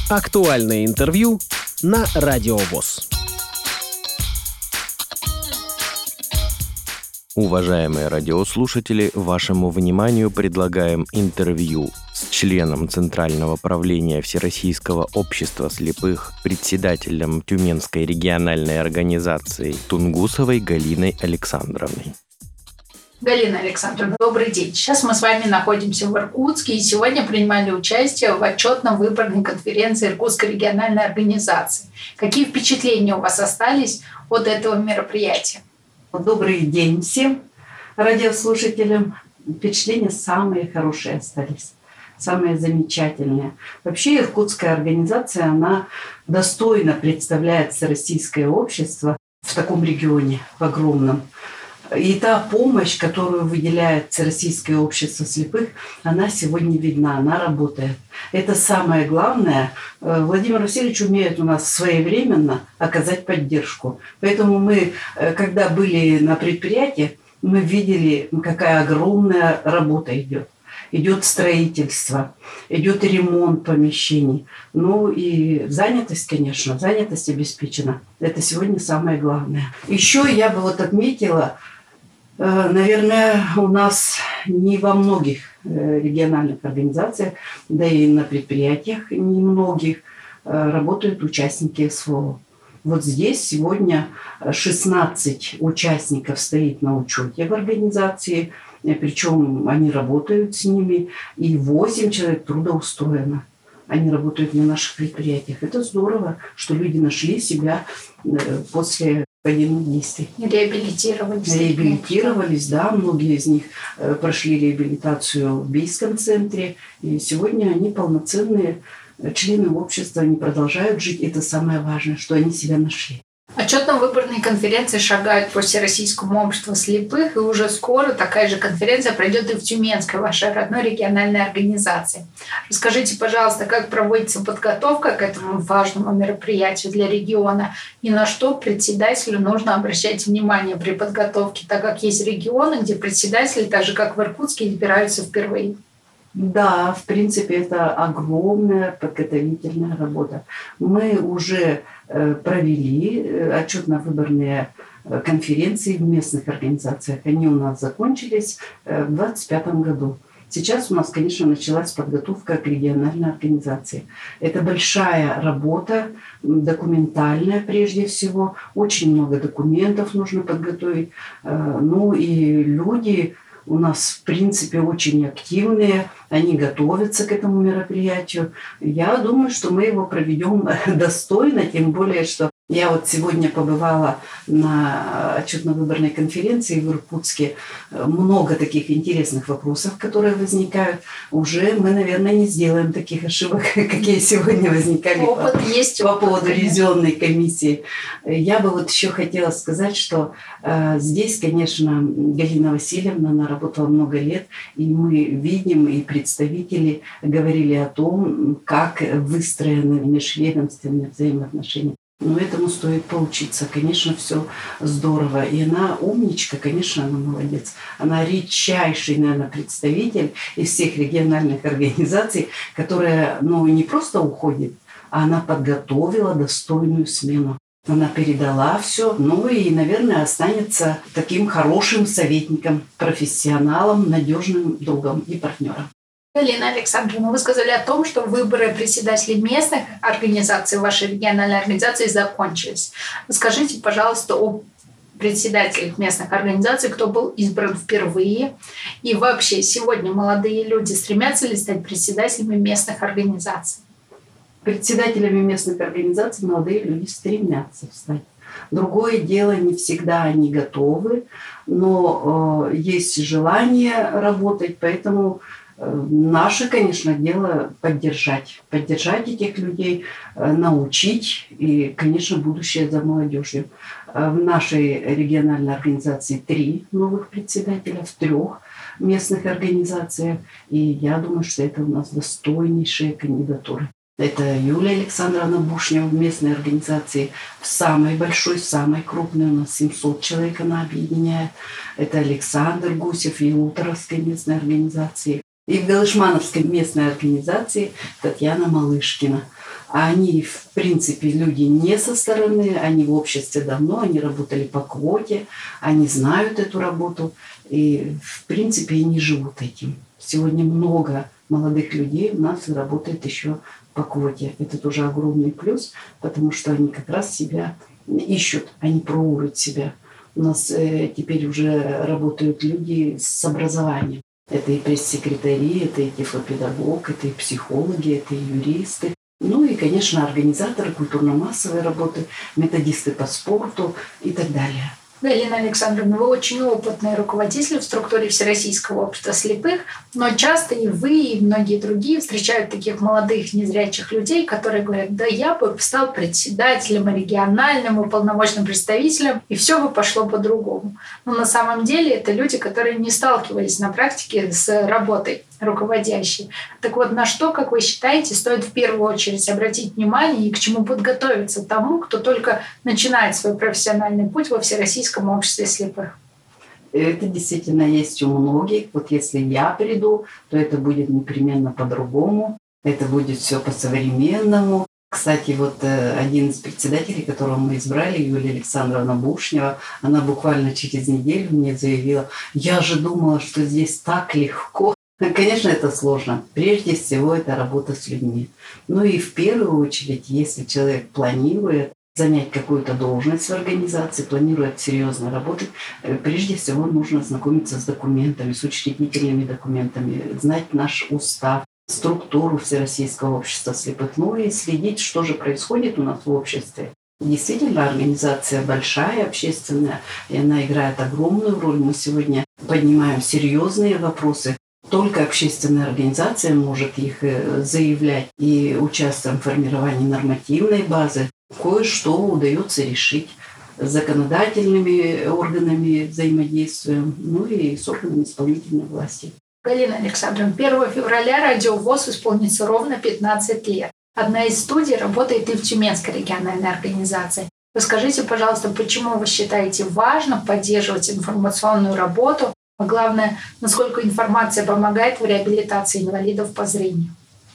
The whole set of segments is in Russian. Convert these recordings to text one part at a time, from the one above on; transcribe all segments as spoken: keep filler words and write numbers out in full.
Актуальное интервью на Радио ВОС. Уважаемые радиослушатели, вашему вниманию предлагаем интервью с членом Центрального правления Всероссийского общества слепых, председателем Тюменской региональной организации Тунгусовой Галиной Александровной. Галина Александровна, добрый день. Сейчас мы с вами находимся в Иркутске и сегодня принимали участие в отчетно-выборной конференции Иркутской региональной организации. Какие впечатления у вас остались от этого мероприятия? Добрый день всем радиослушателям. Впечатления самые хорошие остались, самые замечательные. Вообще иркутская организация, она достойно представляет всероссийское общество в таком регионе, в огромном. И та помощь, которую выделяет Всероссийское общество слепых, она сегодня видна, она работает. Это самое главное. Владимир Васильевич умеет у нас своевременно оказать поддержку. Поэтому мы, когда были на предприятии, мы видели, какая огромная работа идет. Идет строительство, идет ремонт помещений. Ну и занятость, конечно, занятость обеспечена. Это сегодня самое главное. Еще я бы вот отметила, наверное, у нас не во многих региональных организациях, да и на предприятиях немногих работают участники СВО. Вот здесь сегодня шестнадцать участников стоит на учете в организации, причем они работают с ними, и восемь человек трудоустроено. Они работают на наших предприятиях. Это здорово, что люди нашли себя после военных действий. Реабилитировались. Реабилитировались, да. Многие из них прошли реабилитацию в Бийском центре. И сегодня они полноценные члены общества, они продолжают жить. Это самое важное, что они себя нашли. Отчетно-выборные конференции шагают по Всероссийскому обществу слепых, и уже скоро такая же конференция пройдет и в Тюменской, вашей родной региональной организации. Расскажите, пожалуйста, как проводится подготовка к этому важному мероприятию для региона и на что председателю нужно обращать внимание при подготовке, так как есть регионы, где председатели, так же как в Иркутске, избираются впервые. Да, в принципе, это огромная подготовительная работа. Мы уже провели отчетно-выборные конференции в местных организациях. Они у нас закончились в двадцать пятом году. Сейчас у нас, конечно, началась подготовка к региональной организации. Это большая работа, документальная прежде всего. Очень много документов нужно подготовить. Ну и люди у нас, в принципе, очень активные, они готовятся к этому мероприятию. Я думаю, что мы его проведем достойно, тем более, что я вот сегодня побывала на отчетно-выборной конференции в Иркутске. Много таких интересных вопросов, которые возникают. Уже мы, наверное, не сделаем таких ошибок, какие сегодня возникали опыт по, есть, по опыт, поводу конечно. ревизионной комиссии. Я бы вот еще хотела сказать, что э, здесь, конечно, Галина Васильевна, она работала много лет, и мы видим, и представители говорили о том, как выстроены межведомственные взаимоотношения. Но этому стоит поучиться. Конечно, все здорово. И она умничка, конечно, она молодец. Она редчайший, наверное, представитель из всех региональных организаций, которая, ну, не просто уходит, а она подготовила достойную смену. Она передала все, ну и, наверное, останется таким хорошим советником, профессионалом, надежным другом и партнером. Галина Александровна, вы сказали о том, что выборы председателей местных организаций вашей региональной организации закончились. Скажите, пожалуйста, о председателях местных организаций, кто был избран впервые. И вообще, сегодня молодые люди стремятся ли стать председателями местных организаций? Председателями местных организаций молодые люди стремятся стать. Другое дело, не всегда они готовы, но э, есть желание работать, поэтому наше, конечно, дело поддержать. Поддержать этих людей, научить. И, конечно, будущее за молодежью. В нашей региональной организации три новых председателя в трех местных организациях. И я думаю, что это у нас достойнейшие кандидатуры. Это Юлия Александровна Бушнева в местной организации, в самой большой, самой крупной, у нас семьсот человек она объединяет. Это Александр Гусев в Ялуторовской местной организации. И в Галышмановской местной организации Татьяна Малышкина. Они, в принципе, люди не со стороны, они в обществе давно, они работали по квоте, они знают эту работу, и, в принципе, они живут этим. Сегодня много молодых людей у нас работает еще по квоте. Это тоже огромный плюс, потому что они как раз себя ищут, они пробуют себя. У нас э, теперь уже работают люди с образованием. Это и пресс-секретари, это и тифлопедагог, это и психологи, это и юристы. Ну и, конечно, организаторы культурно-массовой работы, методисты по спорту и так далее. Галина Александровна, вы очень опытный руководитель в структуре Всероссийского общества слепых, но часто и вы, и многие другие встречают таких молодых незрячих людей, которые говорят: да я бы стал председателем, региональным, уполномоченным представителем, и все бы пошло по-другому. Но на самом деле это люди, которые не сталкивались на практике с работой руководящей. Так вот, на что, как вы считаете, стоит в первую очередь обратить внимание и к чему подготовиться тому, кто только начинает свой профессиональный путь во Всероссийском обществе слепых? Это действительно есть у многих. Вот если я приду, то это будет непременно по-другому. Это будет все по-современному. Кстати, вот один из председателей, которого мы избрали, Юлия Александровна Бушнева, она буквально через неделю мне заявила: я же думала, что здесь так легко. Конечно, это сложно. Прежде всего, это работа с людьми. Ну и в первую очередь, если человек планирует занять какую-то должность в организации, планирует серьезно работать, прежде всего нужно знакомиться с документами, с учредительными документами, знать наш устав, структуру Всероссийского общества слепых, ну и следить, что же происходит у нас в обществе. Действительно, организация большая, общественная, и она играет огромную роль. Мы сегодня поднимаем серьезные вопросы. Только общественная организация может их заявлять и участвовать в формировании нормативной базы. Кое-что удается решить с законодательными органами взаимодействуем, ну и с органами исполнительной власти. Галина Александровна, первого февраля Радио ВОС исполнится ровно пятнадцать лет. Одна из студий работает и в Тюменской региональной организации. Расскажите, пожалуйста, почему вы считаете важно поддерживать информационную работу, а главное, насколько информация помогает в реабилитации инвалидов по зрению?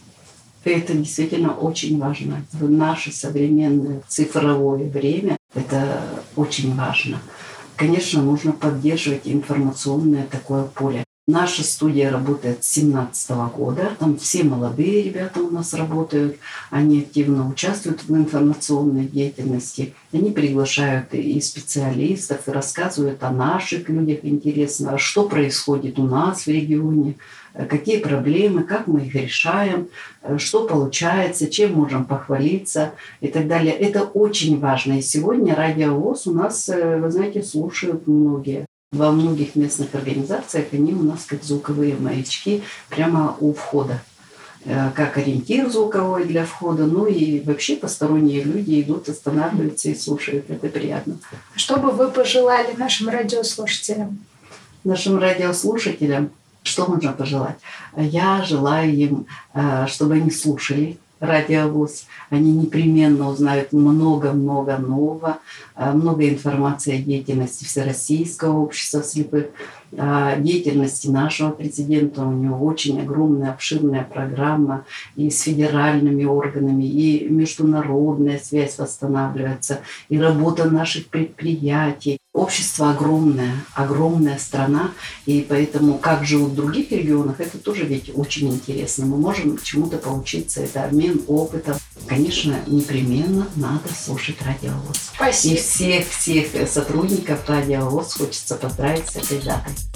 Это действительно очень важно. В наше современное цифровое время это очень важно. Конечно, нужно поддерживать информационное такое поле. Наша студия работает с две тысячи семнадцатого года. Там все молодые ребята у нас работают. Они активно участвуют в информационной деятельности. Они приглашают и специалистов, и рассказывают о наших людях интересно, что происходит у нас в регионе, какие проблемы, как мы их решаем, что получается, чем можем похвалиться и так далее. Это очень важно. И сегодня Радио ВОС у нас, вы знаете, слушают многие. Во многих местных организациях они у нас как звуковые маячки прямо у входа. Как ориентир звуковой для входа. Ну и вообще посторонние люди идут, останавливаются и слушают. Это приятно. Что бы вы пожелали нашим радиослушателям? Нашим радиослушателям что можно пожелать? Я желаю им, чтобы они слушали Радио ВОС. Они непременно узнают много-много нового, много информации о деятельности Всероссийского общества слепых, о деятельности нашего президента. У него очень огромная, обширная программа и с федеральными органами, и международная связь восстанавливается, и работа наших предприятий. Общество огромное, огромная страна, и поэтому как живут в других регионах, это тоже ведь очень интересно. Мы можем чему-то поучиться, это обмен опытом. Конечно, непременно надо слушать Радио ВОС. Спасибо. И всех-всех сотрудников Радио ВОС хочется поздравить с этой датой.